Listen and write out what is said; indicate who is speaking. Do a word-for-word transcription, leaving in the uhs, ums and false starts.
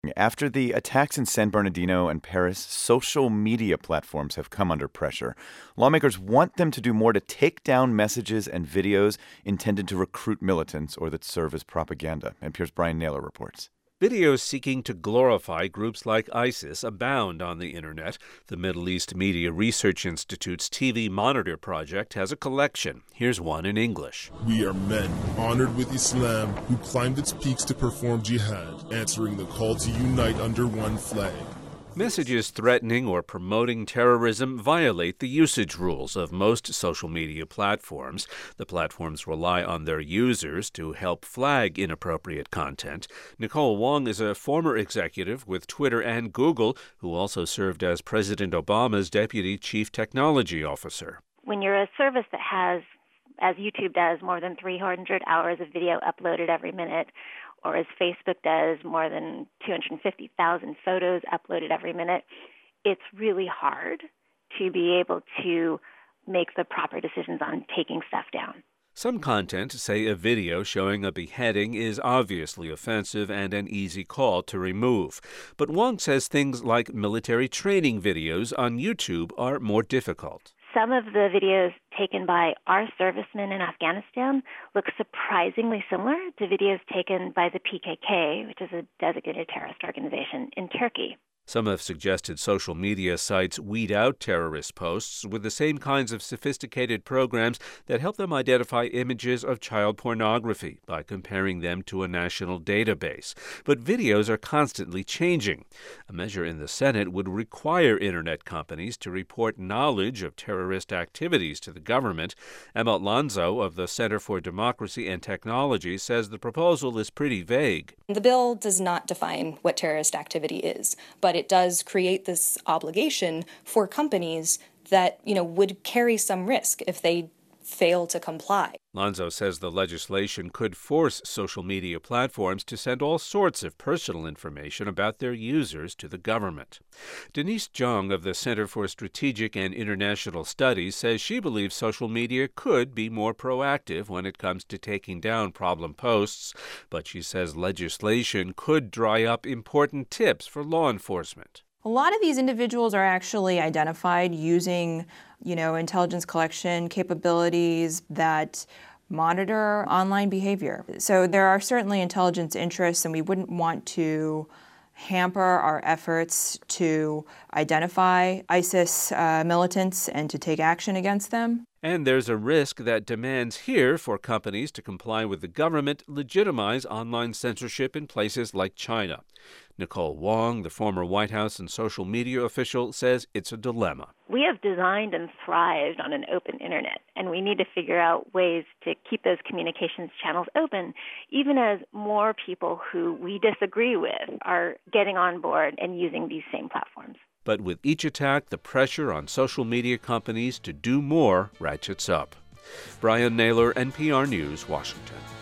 Speaker 1: After the attacks in San Bernardino and Paris, social media platforms have come under pressure. Lawmakers want them to do more to take down messages and videos intended to recruit militants or that serve as propaganda. N P R's Brian Naylor reports.
Speaker 2: Videos seeking to glorify groups like ISIS abound on the internet. The Middle East Media Research Institute's T V Monitor project has a collection. Here's one in English.
Speaker 3: We are men honored with Islam who climbed its peaks to perform jihad, answering the call to unite under one flag.
Speaker 2: Messages threatening or promoting terrorism violate the usage rules of most social media platforms. The platforms rely on their users to help flag inappropriate content. Nicole Wong is a former executive with Twitter and Google, who also served as President Obama's deputy chief technology officer.
Speaker 4: When you're a service that has, as YouTube does, more than three hundred hours of video uploaded every minute, or as Facebook does, more than two hundred fifty thousand photos uploaded every minute, it's really hard to be able to make the proper decisions on taking stuff down.
Speaker 2: Some content, say a video showing a beheading, is obviously offensive and an easy call to remove. But Wong says things like military training videos on YouTube are more difficult.
Speaker 4: Some of the videos taken by our servicemen in Afghanistan look surprisingly similar to videos taken by the P K K, which is a designated terrorist organization in Turkey.
Speaker 2: Some have suggested social media sites weed out terrorist posts with the same kinds of sophisticated programs that help them identify images of child pornography by comparing them to a national database. But videos are constantly changing. A measure in the Senate would require Internet companies to report knowledge of terrorist activities to the government. Emma Lanzo of the Center for Democracy and Technology says the proposal is pretty vague.
Speaker 5: The bill does not define what terrorist activity is, but it does create this obligation for companies that, you know, would carry some risk if they fail to comply.
Speaker 2: Lanzo says the legislation could force social media platforms to send all sorts of personal information about their users to the government. Denise Jung of the Center for Strategic and International Studies says she believes social media could be more proactive when it comes to taking down problem posts, but she says legislation could dry up important tips for law enforcement.
Speaker 6: A lot of these individuals are actually identified using, you know, intelligence collection capabilities that monitor online behavior. So there are certainly intelligence interests, and we wouldn't want to hamper our efforts to identify ISIS uh, militants and to take action against them.
Speaker 2: And there's a risk that demands here for companies to comply with the government legitimize online censorship in places like China. Nicole Wong, the former White House and social media official, says it's a dilemma.
Speaker 4: We have designed and thrived on an open internet, and we need to figure out ways to keep those communications channels open, even as more people who we disagree with are getting on board and using these same platforms.
Speaker 2: But with each attack, the pressure on social media companies to do more ratchets up. Brian Naylor, N P R News, Washington.